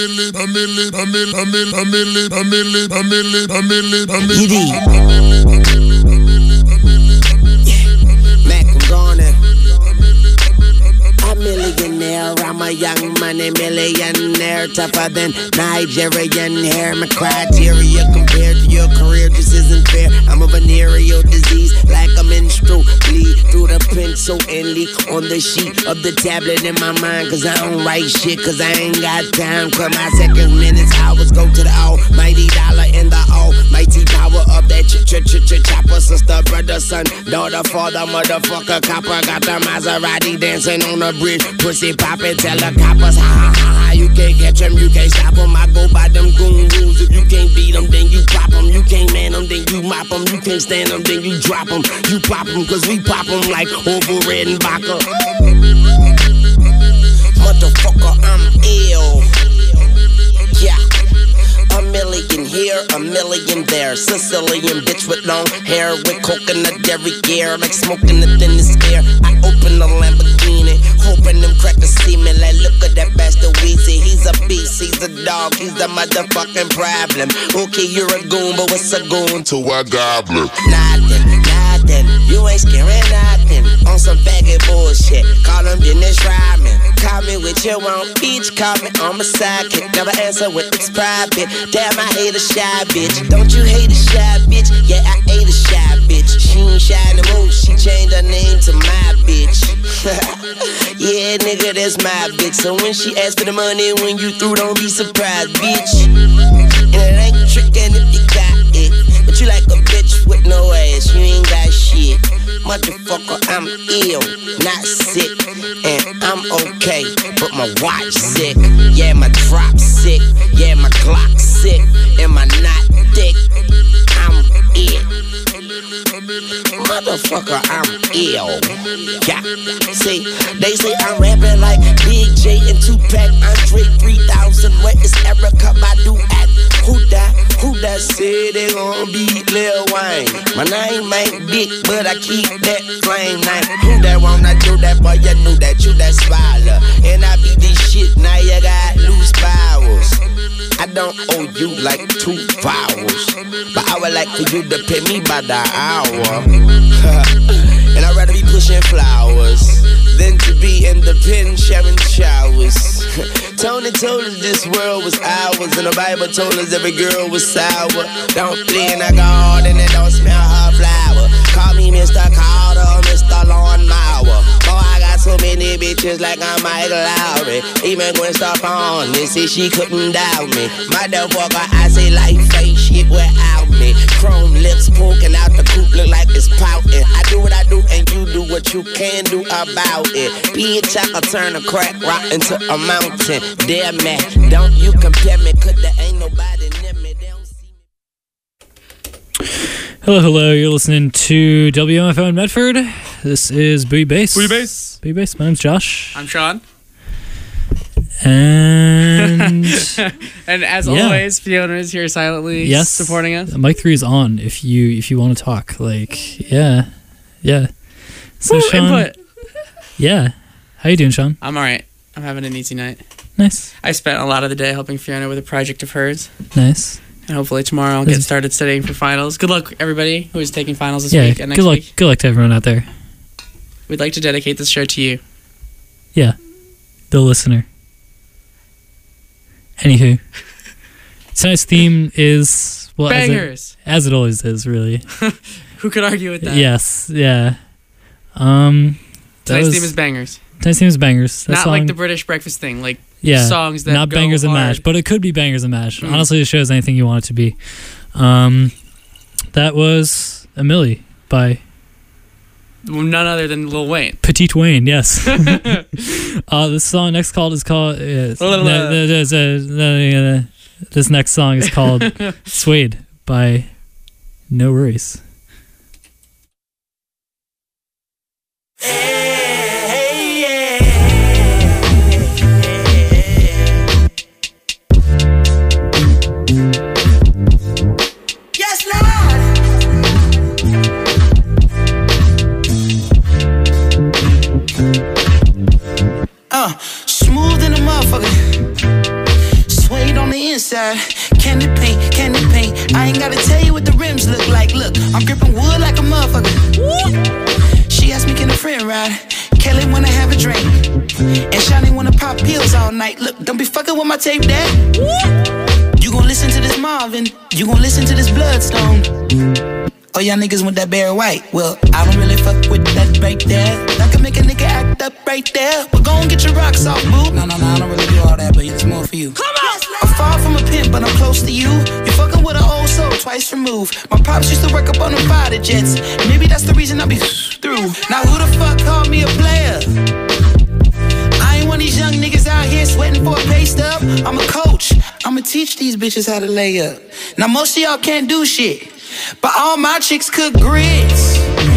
Mac, I'm gone in. I'm millionaire, I'm a young money millionaire, tougher than Nigerian hair. My criteria compared to your career just isn't fair. I'm a venereal disease, like a menstrual bleed through the pencil and leak on the sheet of the tablet in my mind. Cause I don't write shit, cause I ain't got time. Cause my seconds, minutes, hours go to the almighty dollar and the almighty power of that chopper. Sister, brother, son, daughter, father, motherfucker, copper. Got the Maserati dancing on the bridge, pussy poppin', tell the coppers, ha ha ha ha. You can't catch them, you can't stop them. I go by them goon rules. If you can't beat them, then you pop them. You can't man them, then you mop them. You can't stand them, then you drop them. You pop them, cause we pop them like Orville Redenbacher. Motherfucker, I'm ill. Yeah. A million here, a million there. Sicilian bitch with long hair, with coconut derriere, like smoking the thinnest air. I open the Lamborghini, hoping them crackers see me. Like, look at that bastard Weezy. He's a beast, he's a dog, he's the motherfucking problem. Okay, you're a goon, but what's a goon to a goblin? Nothing, you ain't scaring nothing. On some faggot bullshit, call him Dennis Rodman. Call me with your own beach, call me on my sidekick. Never answer with it's private. Damn, I hate a shy bitch. Don't you hate a shy bitch? Yeah, I hate a shy bitch. She ain't shy no more, she changed her name to my bitch. Yeah, nigga, that's my bitch. So when she asks for the money, when you through, don't be surprised, bitch. And it ain't trickin' if you got it, but you like a bitch with no ass, you ain't got shit. Motherfucker, I'm ill, not sick, and I'm okay, but my watch sick. Yeah, my drop sick, yeah, my Glock sick, and my knot thick. I'm ill. Motherfucker, I'm ill. Yeah, see, they say I'm rapping like Big J and Tupac, Andre 3000. Where is Erica Badu at? Who that said they gon' beat Lil Wayne? My name ain't big, but I keep that flame name. Who that wanna do that, boy? You knew that, you that spoiler. And I beat this shit, now you got loose powers. I don't owe you like 2 vowels, but I would like for you to pay me by the hour. And I'd rather be pushing flowers than to be in the pen sharing showers. Tony told us this world was ours, and the Bible told us every girl was sour. Don't play in the garden and don't smell her flower. Call me Mr. Carter or Mr. Lawnmower. Oh, I got so many bitches like I'm Michael Lowry. Even Gwen Stefani said she couldn't doubt me. Motherfucker, I say life ain't shit without me. Chrome lips poking out the coupe, look like it's pouting. I do what I do and you do what you can do about it. Bitch, I can turn a crack rock into a mountain. Damn man, don't you compare me, cause there ain't nobody near me. They don't see me. Hello, you're listening to WMFO in Medford. This is Booty Bass. Booty Bass, my name's Josh. I'm Sean. And and as always, Fiona is here silently supporting us. Mic 3 is on if you want to talk. Like, yeah. So Sean, input. Yeah. How you doing, Sean? I'm alright. I'm having an easy night. Nice. I spent a lot of the day helping Fiona with a project of hers. Nice. And hopefully tomorrow I'll get started studying for finals. Good luck, everybody who is taking finals this week and next week. Good luck to everyone out there. We'd like to dedicate this show to you. Yeah. The listener. Anywho. Tonight's theme is... well, bangers! As it always is, really. Who could argue with that? Yes, yeah. Tonight's theme is bangers. Tonight's theme is bangers. Not like the British breakfast thing, like songs that not go bangers hard. and mash, but it could be bangers and mash. Honestly, the show is anything you want it to be. That was A Milli by none other than Lil Wayne. Petite Wayne, yes. This song is called this next song is called Suede by No Worries. Smooth in the motherfucker. Suede ride. Candy paint. I ain't gotta tell you what the rims look like. Look, I'm gripping wood like a motherfucker. She asked me, can a friend ride? Kelly wanna have a drink, and Shawty wanna pop pills all night. Look, don't be fucking with my tape, Dad. You gon' listen to this Marvin, you gon' listen to this Bloodstone. Oh, y'all niggas want that Barry White. Well, I don't really fuck with that right there. I can make a nigga act up right there. But go and get your rocks off, boo. No, I don't really do all that, but it's more for you. Come on! I'm far from a pimp, but I'm close to you. You're fucking with an old soul twice removed. My pops used to work up on them fighter jets. Maybe that's the reason I be through. Now who the fuck called me a player? I ain't one of these young niggas out here sweating for a pay stub. I'm a coach. I'ma teach these bitches how to lay up. Now most of y'all can't do shit, but all my chicks cook grits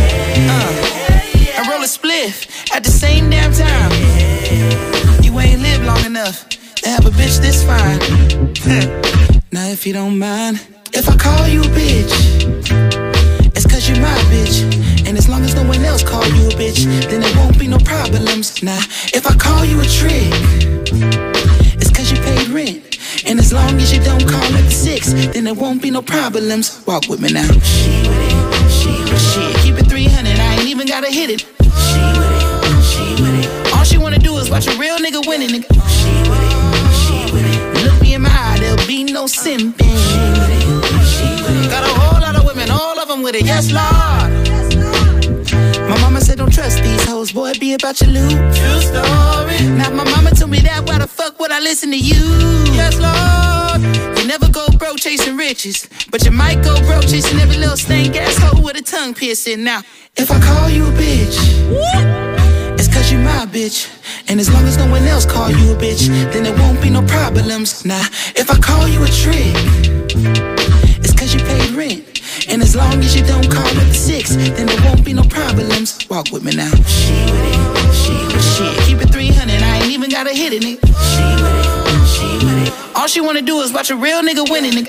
and roll a spliff at the same damn time. You ain't lived long enough to have a bitch this fine. Now if you don't mind, if I call you a bitch, it's cause you're my bitch. And as long as no one else call you a bitch, then there won't be no problems. Now if I call you a trick, it's cause you paid rent. And as long as you don't call at the 6, then there won't be no problems. Walk with me now. She with it, shit. Keep it 300, I ain't even gotta hit it. She with it. All she wanna do is watch a real nigga winning, nigga. She with it. Look me in my eye, there'll be no simping. She with it. Got a whole lot of women, all of them with it, yes Lord. My mama said don't trust these hoes, boy, be about your loot. True story. Now my mama told me that, why the fuck would I listen to you? Yes, Lord. You never go broke chasing riches, but you might go broke chasing every little stank ass hoe with a tongue piercing. Now, if I call you a bitch, it's cause you my bitch. And as long as no one else call you a bitch, then there won't be no problems. Now, if I call you a trick, it's cause you paid rent. And as long as you don't call at the 6, then there won't be no problems. Walk with me now. She with it, she with shit. Keep it 300, I ain't even gotta hit it, nigga. She with it. All she wanna do is watch a real nigga winning, nigga.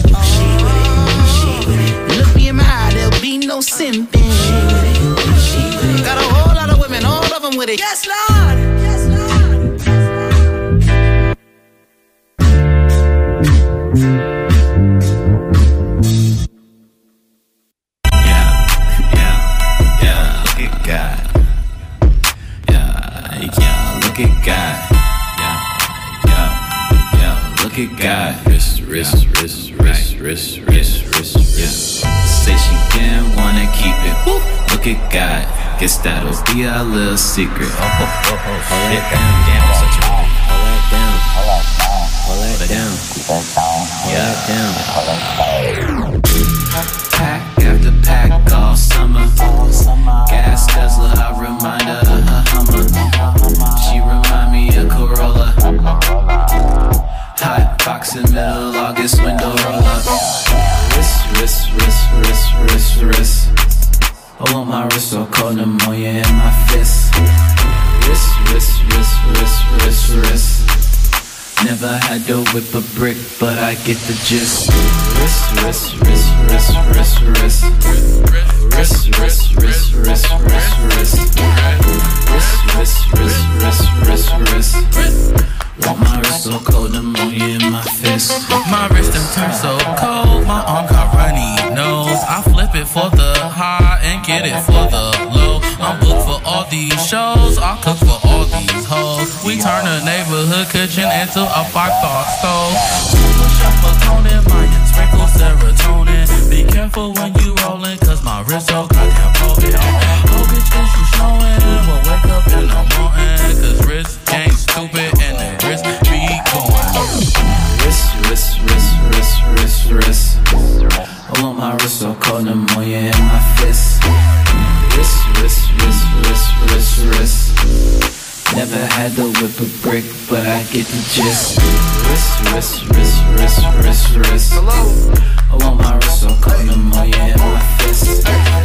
She with it. Look me in my eye, there'll be no simping. She with it. Got a whole lot of women, all of them with it. Yes, Lord. Yes, Lord. Look at God, wrist. Say she didn't wanna keep it. Look at God, guess that'll be our little secret. Hold it down. Pack after pack all summer. Gas guzzler, I remind her of her Hummer. She remind me of Corolla. Hot box in middle August, window roll up. Wrist. I want my wrist so cold, pneumonia in my fist. Wrist. Never had to whip a brick, but I get the gist. Wrist. Want my wrist so cold, pneumonia in my fist. My wrist done turned so cold, my arm got runny nose. I flip it for the high and get it for the low. I'm booked for all these shows, I cook for all these hoes. We turn a neighborhood kitchen into a 5-star stove. Shop a cone in mine, sprinkle serotonin. Be careful when you rollin', cause my wrist so goddamn potent. Oh bitch, is you showin'? We'll wake up in the morning, cause wrist ain't stupid and the wrist be going. Wrist. I want my wrist so cold, pneumonia in my fist. Wrist. Never had to whip a brick, but I get the gist. Wrist. I want my wrist so cold, pneumonia in my fist.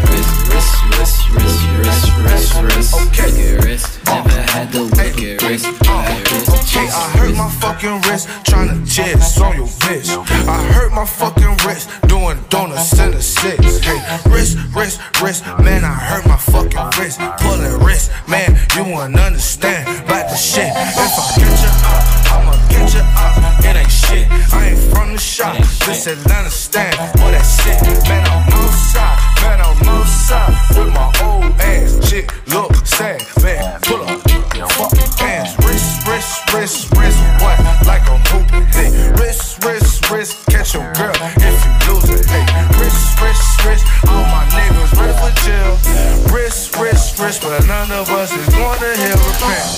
Wrist. Okay. Wrist. Never had to whip a brick, but I get the gist. Okay, I hurt my fucking wrist tryna jizz on your bitch. I hurt my fucking wrist doing donuts in the 6. Hey, wrist, man, I hurt my fucking wrist. Pulling wrist, man, you wouldn't understand about the shit. If I get you up, I'ma get you up. It ain't shit, I ain't from the shop. shot. This Atlanta stand, boy, that shit. Man, I'm outside, with my old ass. Shit, look sad, man. Pull up, fuck hands. Wrist, what? Like I'm hooping, hey. Wrist, catch your girl if you lose it, hey. Wrist, all my niggas ready for jail. Wrist, but none of us is going to hell repent.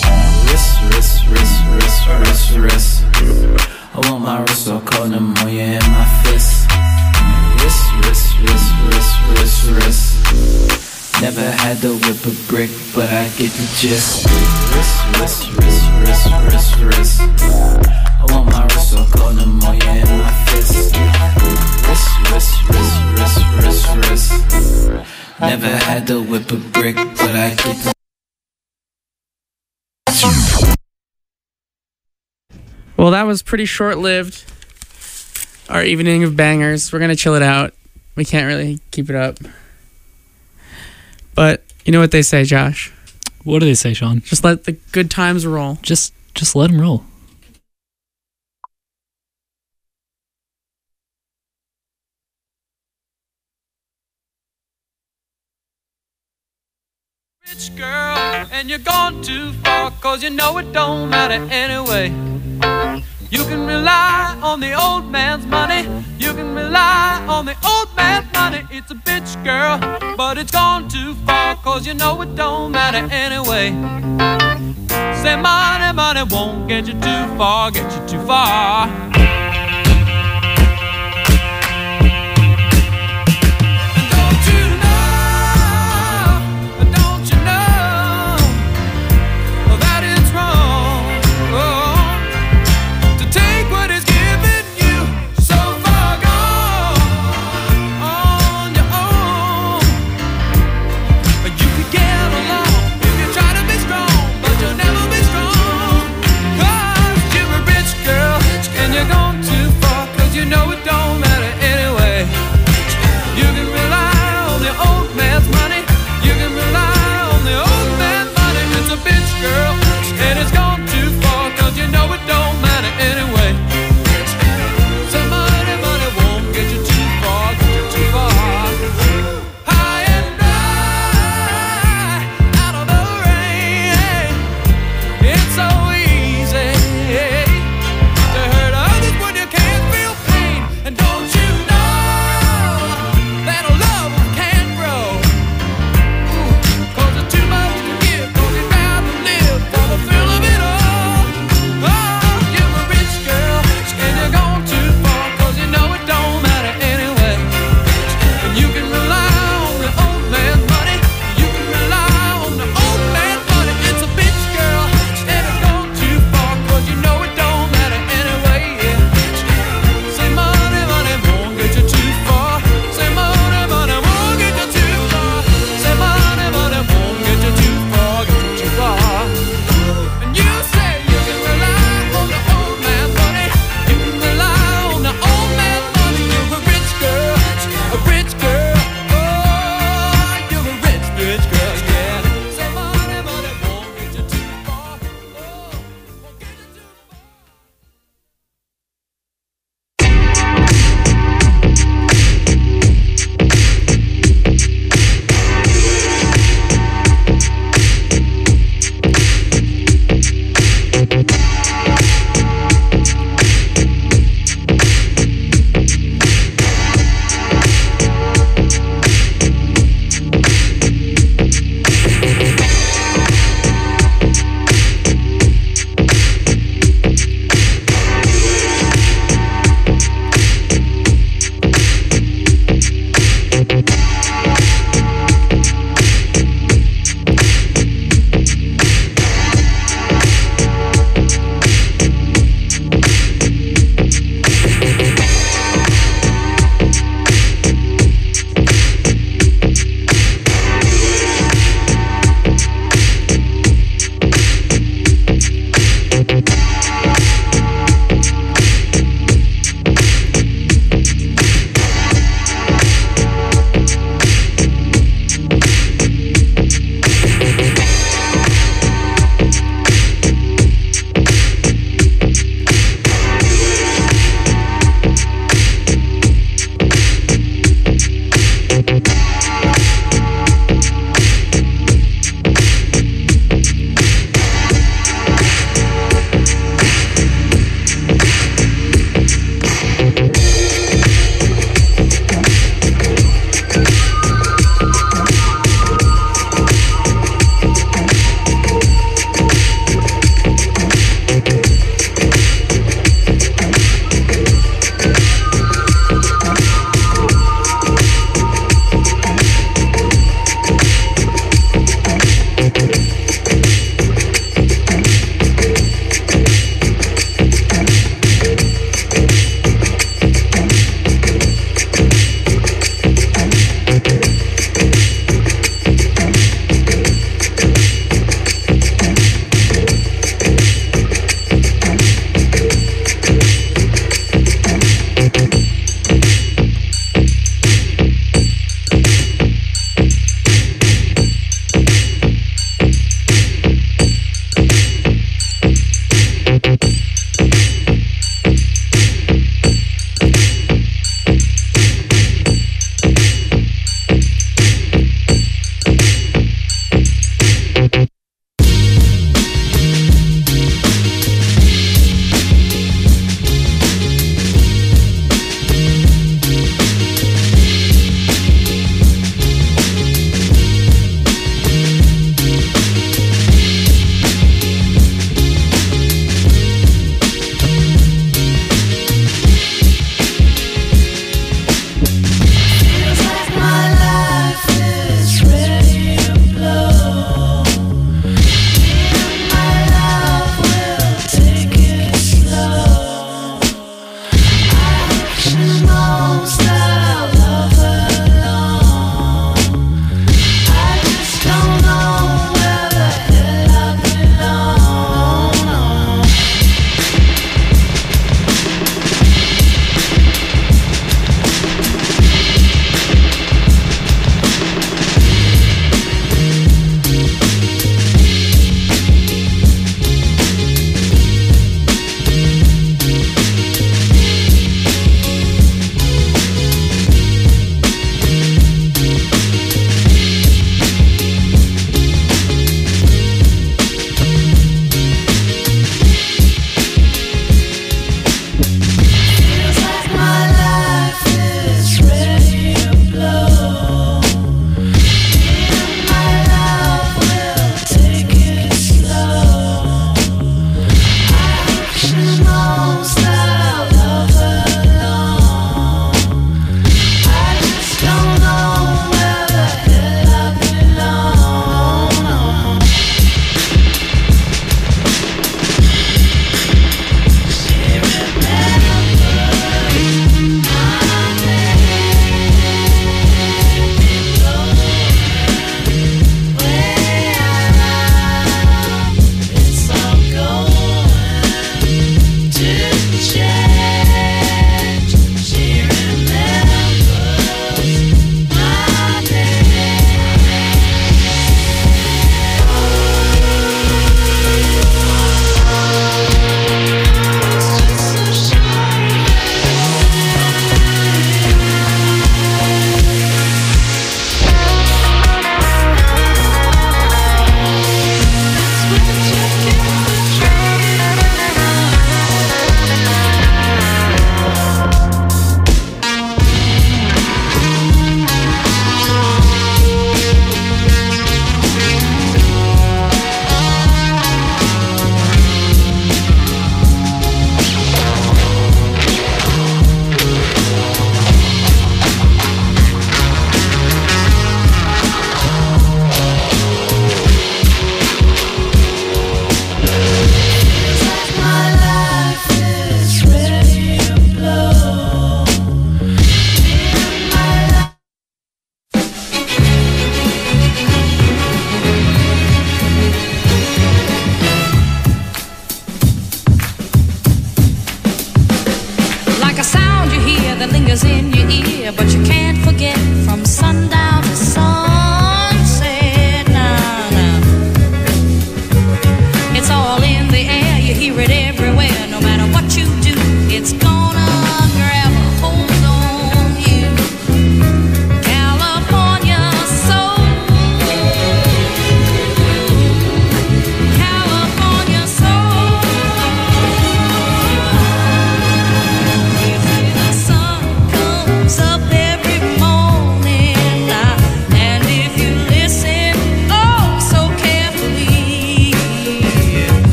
Wrist. I want my wrist so cold, pneumonia in my fist. Wrist. Never had to whip a brick, but I get the gist. Wrist. I want my wrist so cold, pneumonia in my fist. Wrist. Never had to whip a brick, but I get the. Well, that was pretty short-lived. Our evening of bangers. We're gonna chill it out. We can't really keep it up. But you know what they say, Josh? What do they say, Sean? Just let the good times roll. Just let them roll. Rich girl, and you're gone too far, 'cause you know it don't matter anyway. You can rely on the old man's money. You can rely on the old man's money. It's a bitch, girl, but it's gone too far, 'cause you know it don't matter anyway. Say money won't get you too far, get you too far.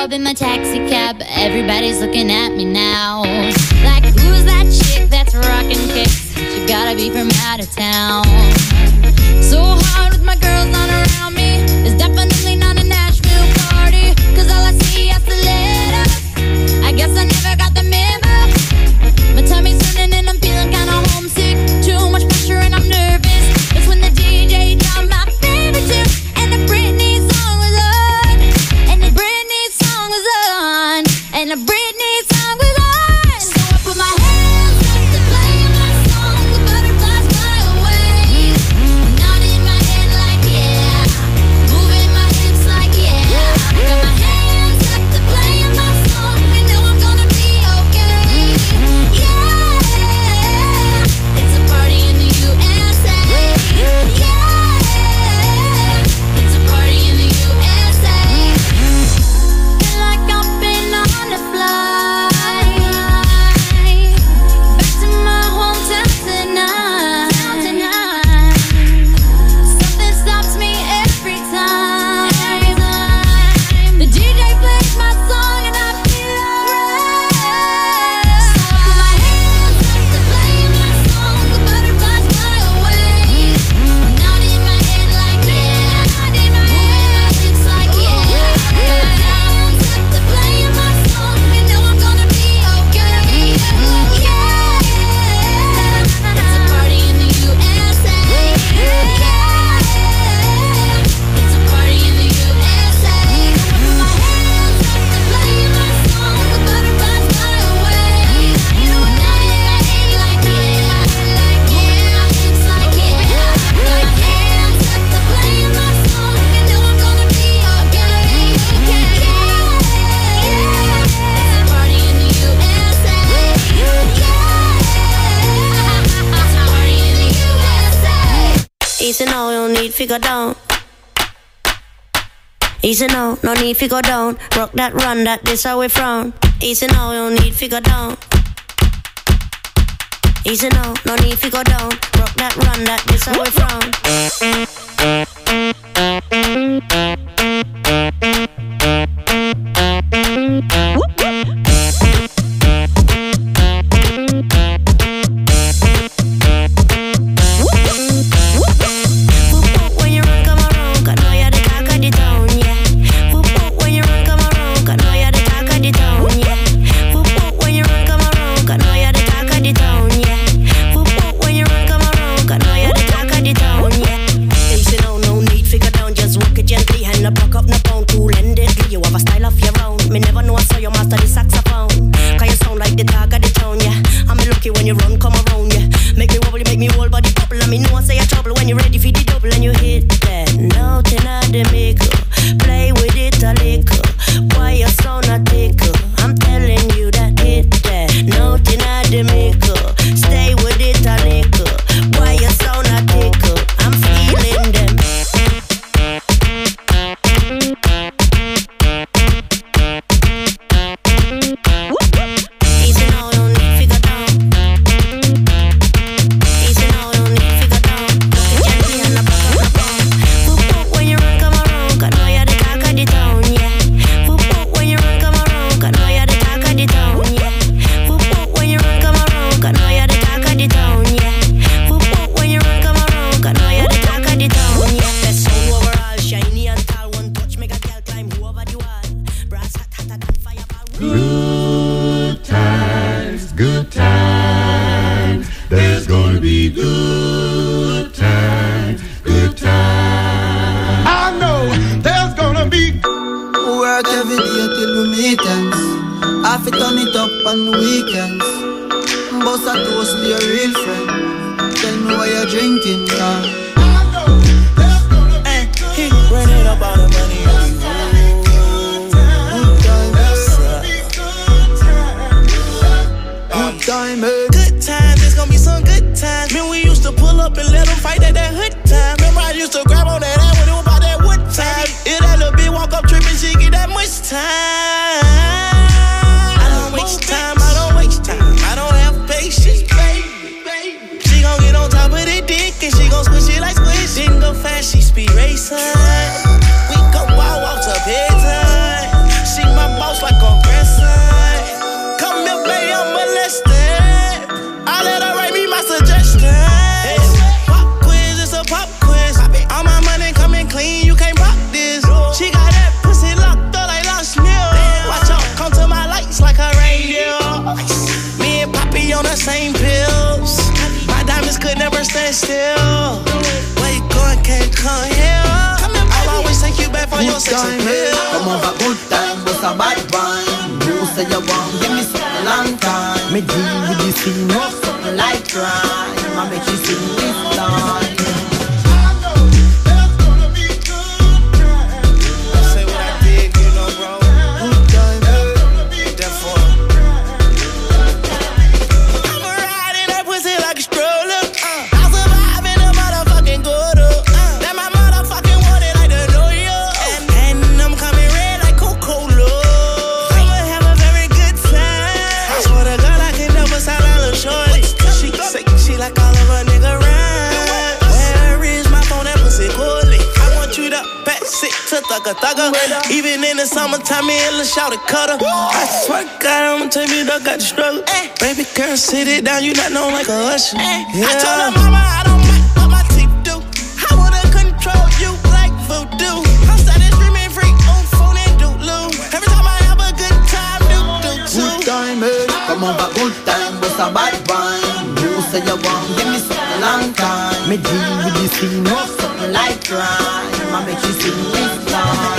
up in my taxi cab, everybody's looking at me now. Like, who's that chick that's rocking kicks? She gotta be from out of town. So hard with my girls not around me. It's definitely not a Nashville party, 'cause all I see is the letters. I guess I never got the memo. My tummy's turning and I'm feeling kinda homesick. Too much pressure and I'm nervous. That's when the DJ dropped my favorite tune, and the Britney song was on. And the Britney song was on. And the Britney song was on. So I put my hands up to play my song. The butterflies fly away. Nodding my head like yeah, moving my hips like yeah. Got my hands up to play my song. You know I'm gonna be okay. Yeah, it's a party in the USA. Yeah, it's a party in the USA. Feel like I've been on a flight back to my hometown tonight. Something stops me every time. The DJ plays my song and I feel alright. So I put my hands up to play my song. The butterflies fly away. Nodding my head like yeah, moving my hips like yeah. Got my hands up to play my song. You know I'm gonna be okay. Yeah, it's a party in the USA. Yeah, it's a party in the USA. I put my hands up to play my song. The butterflies fly away. Nodding my head like yeah, moving my hips like yeah. Got my hands up to play my song. You know I'm gonna be okay. Yeah, it's a party in the USA. Yeah, it's a party in the USA. Easy now, you need figure down. Easy now, no need figure down. Rock that, run that, this how we frown. Easy now, you need figure down. Easy now, no need figure down. Rock that, run that, this how we frown. When you run, come around, 'cause know you're the talk of the town, yeah. When you run, come around, 'cause know you're the talk of the town, yeah. When you run, come around, 'cause know you're the talk of the town, yeah. When you run, come around, 'cause know you're the talk of the town, yeah. Easy now, no need figure down, just walk it gently, hand the block up, no pound, cool and deadly. You have a style of your own. Me never know I saw you master the saxophone. 'Cause you sound like the talk of the town, yeah. I'm lucky when you run, come around, yeah. Make me wobble, make me whole body bubble. And me know I say a trouble when you're ready for the double and you hit that note in the middle. Play with it a little. Why you sound a tickle? I'm telling you that hit that note in the middle. Stay with it a little. Why you sound a tickle? I'm feeling them. Easy now, you need figure down. Easy now, you need figure down. Walk it gently and knock up the pound. When you run, come around, 'cause know you're the talk of the town, yeah. When you run, come around, 'cause know you're the talk of the town, yeah. When you run, come around, 'cause know you're the talk of the town, yeah. When you run, come around, 'cause know you're the talk of the town, yeah. Best sound overall, shiny and tall. One touch make a girl climb over the wall. Brass hot, hotter than fireball. Good times, good times. There's gonna be good times, good times. I know there's gonna be Work every day till we meet ends. Half it turn it up on the weekends. Bust a toast to your real friend. Tell me why you're drinking, yeah. Run it up all the money on you. Good time, eh? Good times, it's gonna be some good times. Man, we used to pull up and let them fight at that hood time. Remember I used to grab on that ass when it was about that wood time. It that little bitch walk up tripping, she get that much time. I don't waste time, I don't waste time. I don't have patience, baby. She gon' get on top of the dick and she gon' squish it like squish. Didn't go fast, she speed racing. We go wild walks up every time. She my your sex appeal. Come over, good time, but a bad wine. You say you want, give me something long time. Me deal with the scene, no something like crime. I make you sing this line. Even in the summertime, me and Lil' Shawty cutter. I swear to God, I'ma tell you, I got the struggle. Baby girl, sit it down, you not known like a usher. I told her mama I don't like what my teeth do. I wanna control you like voodoo. I'm started streaming free on phone and doodloo. Every time I have a good time, do too. Good time, hey. Come over, good time, but a bad wine. You say you want, give me something long time. Me deal with the scene, no something like crime. I make you sing this line.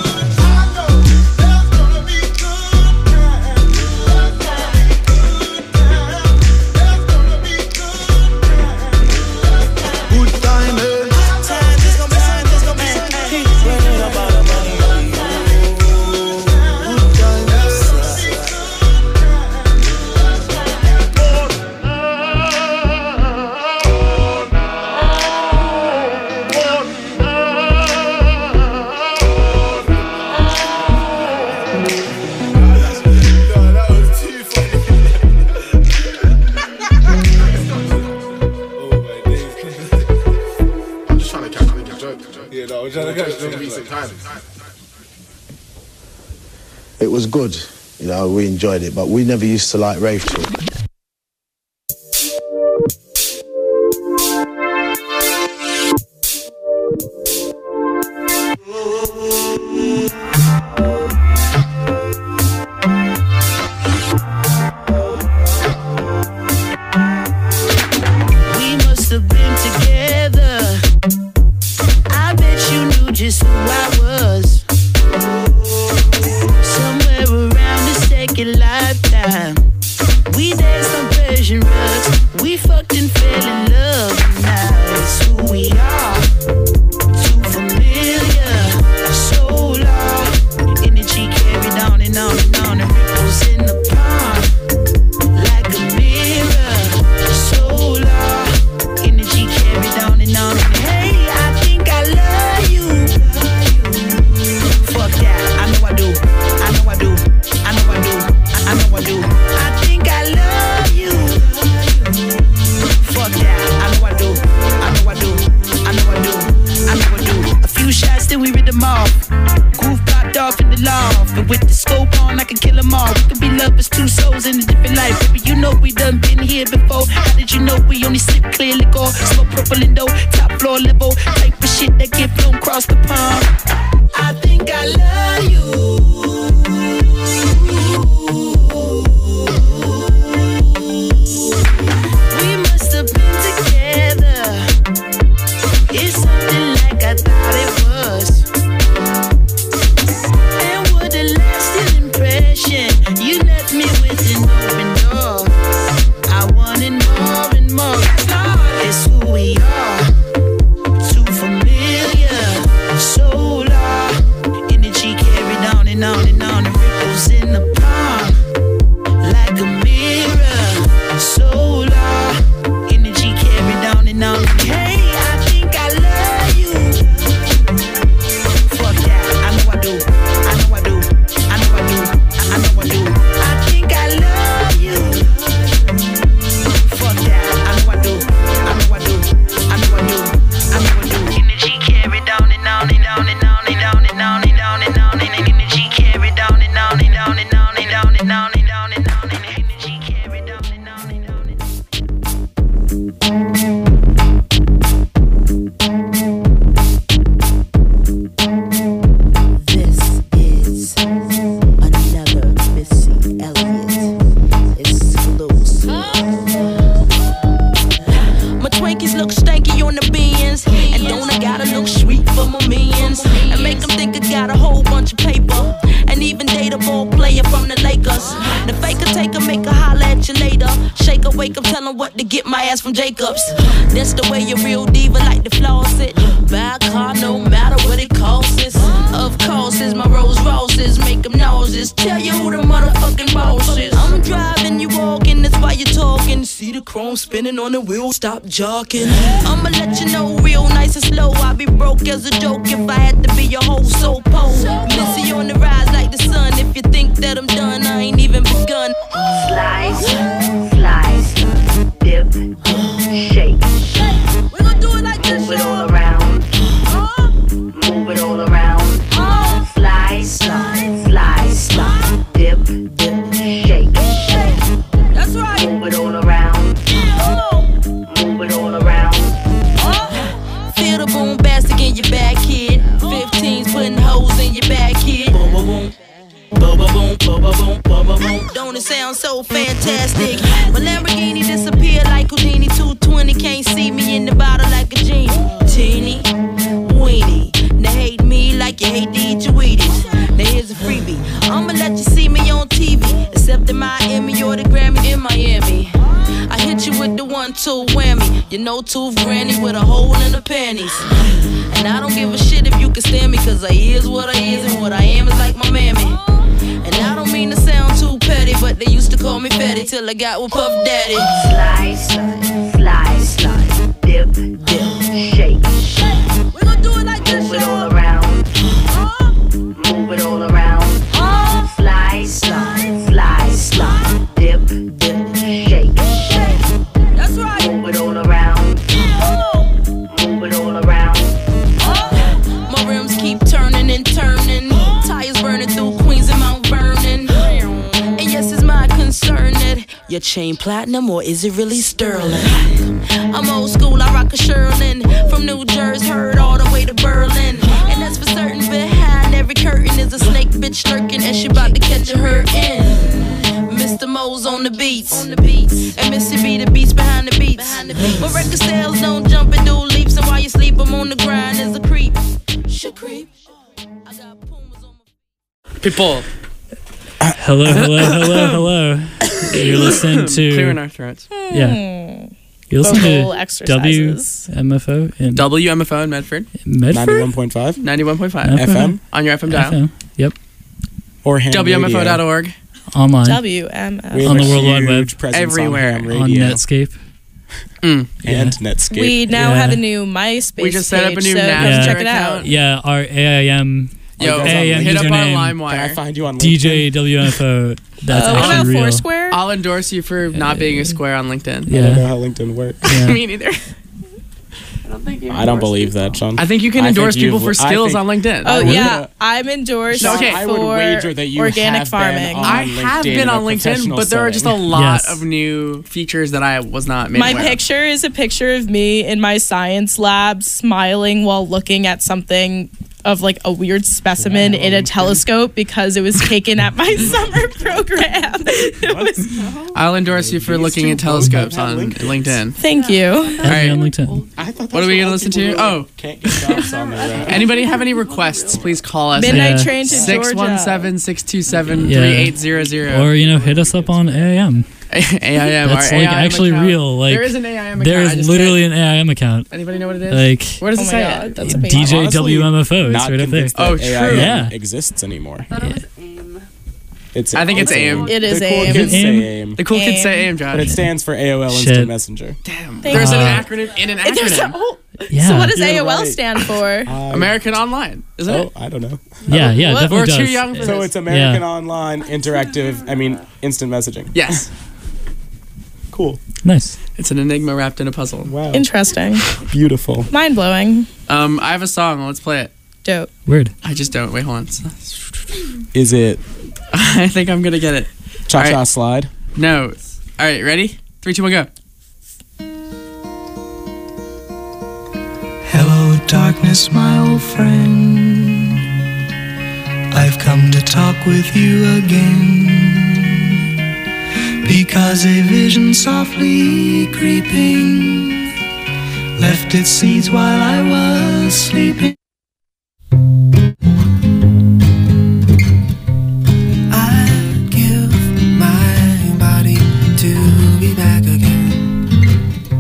It was good, you know, we enjoyed it, but we never used to like rave talk. We must have been together. I bet you knew just who I was. Somewhere around the second lifetime, we danced on Persian rugs. We fucked and fell in love. Now it's who we are. Too familiar, so long. Energy carried on and on and on. The ripples in the pond, like a mirror. So long. Energy carried on and on. And hey, I think I love you. Fuck that, I know I do. I know I do. I know I do. I know I do. I think I love you. Fuck that, I know I do. I know I do. I know I do. I know I do. A few shots, then we rid them off. Groove popped off in the loft. And with the scope on, I can kill them all. We can be lovers, two souls in a different life. Baby, you know we done been here before. How did you know we only sip clear liquor? Smoke purple and dough, top floor level. Type of shit that get flown across the pond. I think I love you. We must have been together. It's something like I thought it was. And what a lasting impression. You left me with an open door. I wanted more and more. It's who we are. Too familiar. So my ass from Jacobs. That's the way a real diva like to floss it. Buy a car no matter what it costs. Of course, it's my Rolls Royces make them nauseous. Tell you who the motherfucking boss is. I'm driving, you walking, that's why you talking. See the chrome spinning on the wheel, stop jogging. I'ma let you know real nice and slow. I'll be broke as a joke if I had to be a whole soul pole. Missy on the rise like the sun. If you think that I'm done, I ain't even begun. Slice, slice, dip, shake. We gon' do it like this, move it all around. Move it all around. Slice, slice, slice, dip, shake. That's right. Move it all around. Move it all around. Feel the boom bastic in your back, kid. 15s putting holes in your back, kid. Boom, boom, boom. Boom, boom, boom, boom, boom, boom, boom, boom. Don't it sound so fantastic? My Lamborghini disappeared like Houdini. 220 can't see me in the bottle like a genie. Teeny, weenie. Now hate me like you hate to eat your Wheaties. Now here's a freebie. I'ma let you see me on TV, except in Miami or the Grammy in Miami. I hit you with the 1-2 whammy. You know, tooth granny with a hole in the panties. And I don't give a shit if you can stand me, cause I is what I is and what I am is like my mammy. And I don't mean to sound too petty, but they used to call me Fetty till I got with Puff Daddy. Slice, slice, slice, dip, shake. We gon' do it like this, move it all around. Move it all around. Slice, slice, slice, dip, shake. That's right. Move it all around. Move it all around. My rims keep turning and turning. Tires burning through Queens and Mount Vernon. And yes, it's my concern that your chain platinum or is it really sterling? I'm old school, I rock a Sherlin. From New Jersey, heard all the way to Berlin. And that's for certain, behind every curtain is a snake bitch lurking, and she about to catch a hurt in. Mr. Mo's on the beats, and Missy B the beats behind the beats. My record sales don't jump and do leaps, and while you sleep, I'm on the grind as a creep. Should creep. People. Hello, hello, hello, hello. You're listening to Clearing our throats. Yeah. You're listening Vocal to exercises. WMFO in WMFO in Medford. Medford? 91.5. 91.5. FM. On your FM dial. FM. Yep. Or ham WMFO.org. Online. WMFO. On the World Wide Web. Everywhere. On Netscape. And Netscape. We now have a new MySpace. We just set up a new page, so Napster check it out. Yeah, our AIM. Yo, AIM hit up our username, LimeWire. Can I find you on LinkedIn? DJ WMFO. That's What about actually real. Foursquare? I'll endorse you for not being a square on LinkedIn. Yeah. I don't know how LinkedIn works. Yeah. Me neither. I don't believe that, Sean. I think you can endorse people for skills on LinkedIn. Oh yeah, I'm endorsed Okay. I would for wager that you organic have farming. been on I have LinkedIn been in a on LinkedIn, professional but there are just a setting. lot Yes. of new features that I was not made My aware of. picture is a picture of me in my science lab smiling while looking at something of like a weird specimen in a telescope because it was taken at my summer program. It was, I'll endorse you for looking at telescopes on LinkedIn. thank you. All right. On LinkedIn. What are we going to listen to? Oh, Can't get jobs on the road. anybody have any requests? Please call us. Midnight Yeah. train to Georgia. 617-627-3800. Or, hit us up on AIM. AIM. That's our like AIM actually account. real. Like there is an AIM account. there I is just literally an AIM account. Anybody know what it is? Like Where does it Oh my say God, it? that's amazing. DJ Honestly, WMFO. It's not right up there. convinced that Oh, true. AIM Yeah. exists anymore. I think it's AIM. It is the cool AIM. kids say AIM? AIM. The cool kids say AIM, Josh. But it stands for AOL Shit. Instant Messenger. Damn. Thank There's an you. acronym in an There's a acronym. whole- Yeah. So what does You're AOL right. stand for? American Online, isn't it? I don't know. Yeah, yeah, What? definitely We're does. too young for So this. it's American Online Interactive, instant messaging. Yes. Cool. Nice. It's an enigma wrapped in a puzzle. Wow. Interesting. Beautiful. Mind blowing. I have a song. Let's play it. Dope. Weird. I just don't. Wait, hold on. Is it I think I'm going to get it. Cha-Cha All right. Slide? No. All right, ready? 3, 2, 1, go. Hello, darkness, my old friend. I've come to talk with you again. Because a vision softly creeping left its seeds while I was sleeping. I'd give my body to be back again.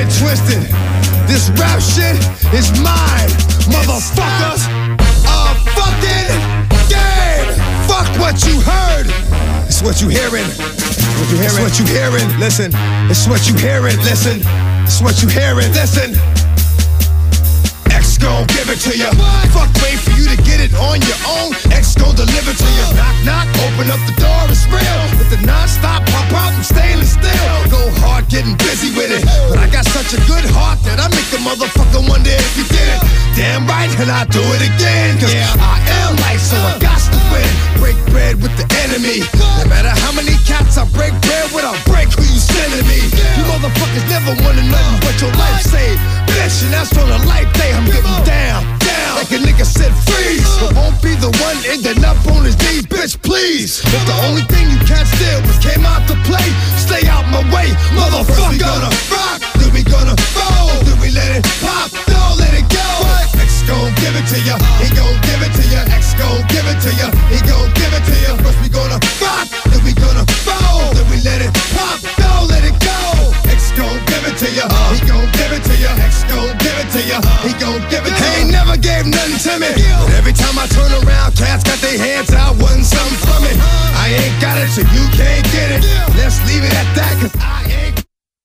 get it twisted. This rap shit is mine, motherfuckers. A fucking game. Fuck what you heard. It's what you hearing. It's what you hearing. Listen. It's what you hearing. Listen. It's what you hearing. Listen. X gon' give it to you. Fuck, wait for you to get it on your own. X gon' deliver to you. Knock, knock, open up the door, it's real. With the non-stop pop out and stainless steel. Go hard, getting busy with it. But I got such a good heart that I make a motherfucker wonder if you did it. Damn right, and I do it again. Cause I am light, so I got to win. Break bread with the enemy. No matter how many cats I break bread with, I'll break who you sending me. You motherfuckers never wanted nothing but your life saved. Bitch, and that's on a life day. I'm getting down, down, like a nigga said freeze. But won't be the one ending up on his knees, bitch, please. If the only thing you can't steal was came out to play, stay out my way, motherfucker. We gonna rock, then we gonna roll, then we let it pop, don't let it go. X gon' give it to ya, he gon' give it to ya. X gon' give it to ya, he gon' give it to ya. First we gonna rock, then we gonna roll, then we let it pop, don't let it go. X gon' give it to ya, he gon' give it to ya. X gon' give it to ya, he gon' give it to ya. He ain't never gave nothing to me, but every time I turn around, cats got their hands out, wanting something from it. I ain't got it, so you can't get it. Let's leave it at that, cause I ain't.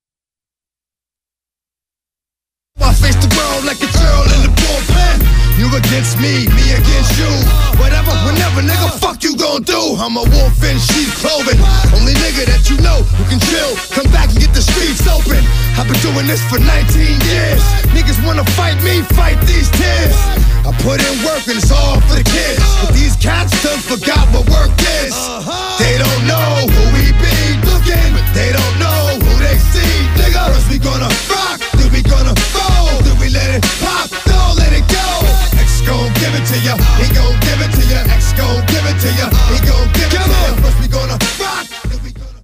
I face the world like a girl in the bullpen. You against me, me against you. Whatever, whenever, nigga, fuck you gon' do. I'm a wolf in sheep's clothing. Only nigga that you know who can chill. Come back and get the streets open. I've been doing this for 19 years. Niggas wanna fight me, fight these tears. I put in work and it's all for the kids. But these cats done forgot what work is. They don't know who we be looking, but they don't know who they see, nigga. First we gonna rock, then we gonna roll, then we let it pop, don't let it go. X gon' give it to ya, he gon' give it to ya. X gon' give it to ya, he gon' give it to ya. First we gonna rock, then we gonna.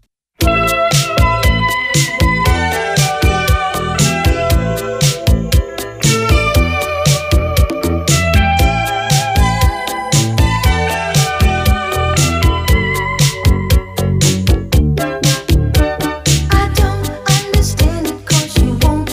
I don't understand it 'cause you won't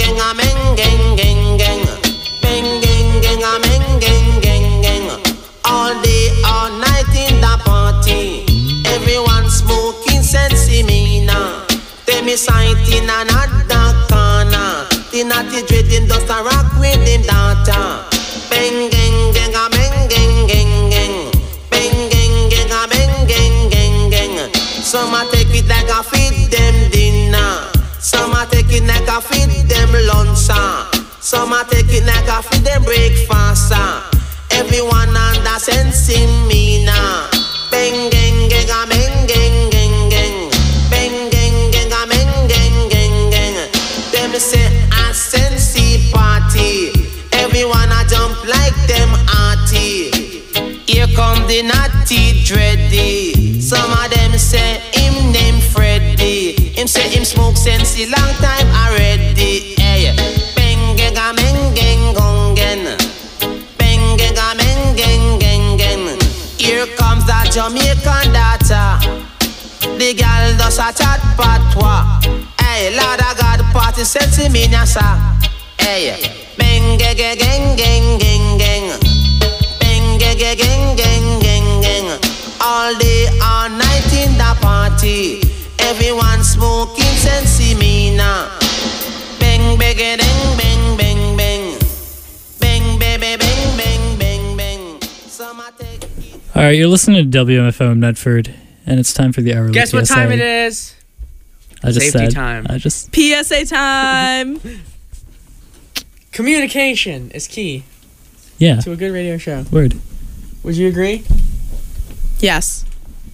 gang a meng gang gang gang. Bang gang gang a meng gang gang gang. All day, all night in the party. Everyone smoking sensimina. Tell me sight in another corner. The natty dreading dust a rock with him daughter. Bang gang gang a bang gang gang gang. Bang gang gang a bang gang gang gang. Some a take it like a feed them dinner. Some a take it like a feed them lunch. Some a take it like a feed them breakfast. Everyone under sensing me now. Bang gang gang a bang gang gang gang. Bang gang gang a bang gang gang gang. Them say a sensey party. Everyone a jump like them arty. Here come the natty dready. Some of them say him name Freddy. Him say him smoke sensey long time already. Hey, bang gang a bang gang gong gen. Bang gang a bang gang gang gang. Here comes that Jamaican daughter. The girl does a chat patois. Hey, Lord of God, party sensey me nyasa. Hey, bang gang gang gang gang gang. Bang gang gang gang gang gang. All day, all night in the party. Everyone smoking sensimina. Bang bang bang bang bang bang. Bang bang bang bang bang bang. All right, you're listening to WMFO Medford, and it's time for the hourly Guess what PSA. time it is? I just Safety said. time. I just. PSA time. Communication is key. Yeah. To a good radio show. Word. Would you agree? Yes.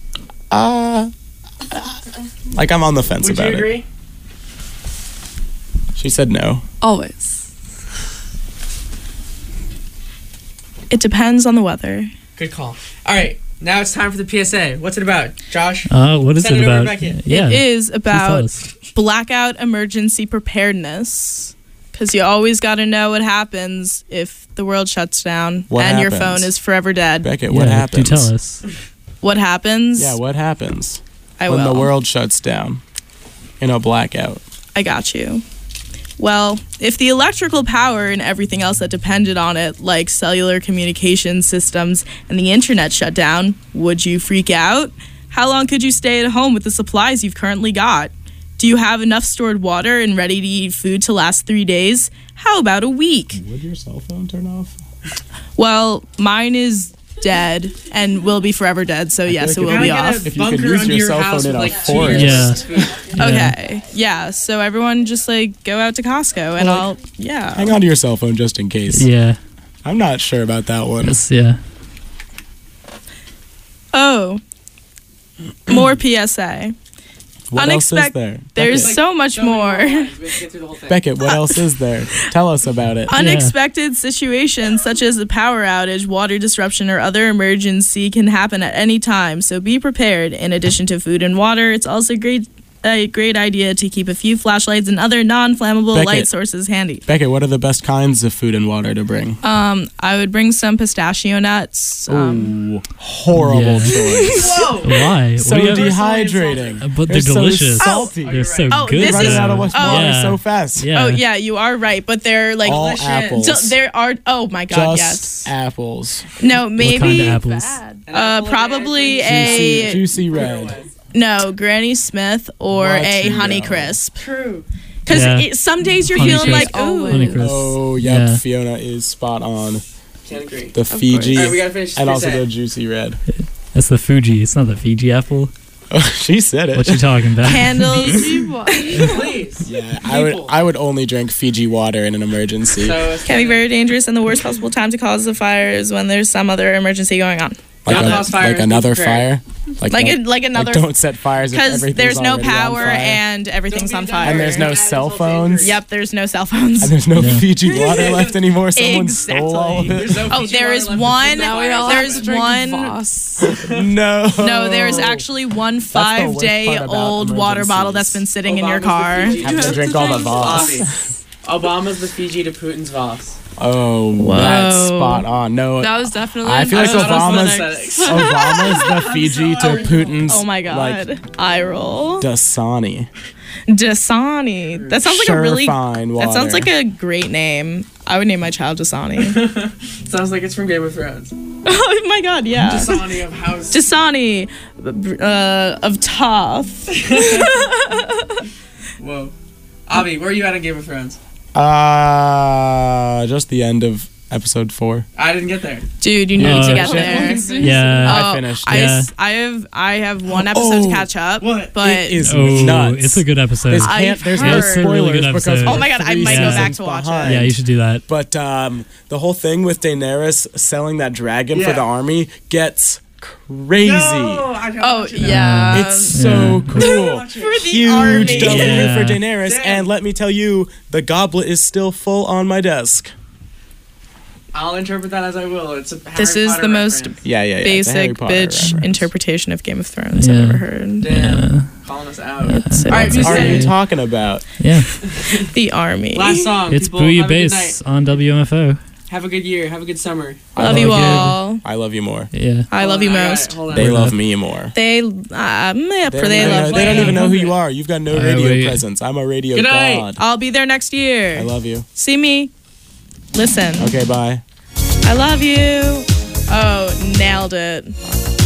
Like I'm on the fence Would about you agree? it. She said no. Always. It depends on the weather. Good call. All right, now it's time for the PSA. What's it about, Josh? What is Send it over about? to Beckett. Yeah. It is Please about tell us. blackout emergency preparedness. Because you always got to know what happens if the world shuts down What and your happens? phone is forever dead. Beckett, what happens? Do tell us. What happens? Yeah, what happens I when will. the world shuts down in a blackout? I got you. Well, if the electrical power and everything else that depended on it, like cellular communication systems and the internet shut down, would you freak out? How long could you stay at home with the supplies you've currently got? Do you have enough stored water and ready-to-eat food to last 3 days? How about a week? Would your cell phone turn off? Well, mine is dead and will be forever dead, so yes, it will be off. If you could use your cell phone in a forest. Yeah. Okay. Yeah. So everyone just like go out to Costco and Well, yeah. Hang on to your cell phone just in case. Yeah. I'm not sure about that one. Yeah. Oh. More PSA. What else is there? There's Beckett. so much more. Beckett, what else is there? Tell us about it. Unexpected situations such as a power outage, water disruption, or other emergency can happen at any time, so be prepared. In addition to food and water, it's also a great idea to keep a few flashlights and other non-flammable Beckett. light sources handy. Beckett, what are the best kinds of food and water to bring? I would bring some pistachio nuts. Ooh, horrible choice. Why? So What do you have- dehydrating. But they're so delicious. salty. They're so Oh, good. this Running is- out of water Yeah. so fast. Yeah. Oh yeah, you are right, but they're like All delicious. apples. So there are. Oh my god, Just yes. apples. No, maybe. What kind of apples? Probably Juicy, a juicy red. no Granny Smith or What a you Honey got? Crisp. True. Because Yeah. some days you're Honey feeling Crisp. like ooh. Honey Crisp. Oh, yep. Yeah. Fiona is spot on. Can't agree. The Fiji All right, we gotta finish and this also PSA. the juicy red. That's the Fuji. It's not the Fiji apple. Oh, she said it. What you talking about? Candles. Please. Yeah, I would only drink Fiji water in an emergency. Can be very dangerous, and the worst possible time to cause a fire is when there's some other emergency going on. like another fire. Like another. don't set fires if Because everything's there's no already on power fire. and everything's on fire. And there's no cell phones. Yep, there's no cell phones. And there's no Fiji water left anymore. Someone stole all of it. Oh, there is one. There's one. No. No, there's actually one the worst part about 5-day-old water bottle that's been sitting in your car. Have to drink all the Voss. Obama's the Fiji to Putin's Voss. Oh, that's spot on. No, That was definitely. I feel like Obama's aesthetics. the Fiji to Putin's. Oh my god. Like, Eye roll. Dasani. Dasani. That sounds like a really. Surefine That sounds water. like a great name. I would name my child Dasani. Sounds like it's from Game of Thrones. Oh my god, yeah. Dasani of House. Dasani of Toth. Whoa. Avi, where are you at in Game of Thrones? Just the end of episode 4. I didn't get there. Dude, you need to get there. I finished. I have one episode to catch up. What? But It is Oh, nuts. it's a good episode. There's no I've heard. spoilers Really good because episode. Oh my god, I three might go back seasons to watch behind. it. Yeah, you should do that. But the whole thing with Daenerys selling that dragon for Yeah. the army gets crazy. Oh yeah. It's so cool. For the Huge army. W Yeah. for Daenerys. And let me tell you, the goblet is still full on my desk. I'll interpret that as I will. It's a Harry This is Potter the most reference. Yeah. It's a Harry basic Potter bitch reference. interpretation of Game of Thrones Yeah. I've ever heard. Damn. Calling us out. It's- All right, it's- music. What are you talking about? Yeah. The army. Last song. It's People, Booyah have a good Bass night. on WMFO. Have a good year. Have a good summer. Love you all. I love you more. Yeah. I love you Hold on, most. hold on. They love me more. They They love don't even know who you are. You've got no radio wait. presence. I'm a radio Good night. god. I'll be there next year. I love you. See me. Listen. Okay, bye. I love you. Oh, nailed it.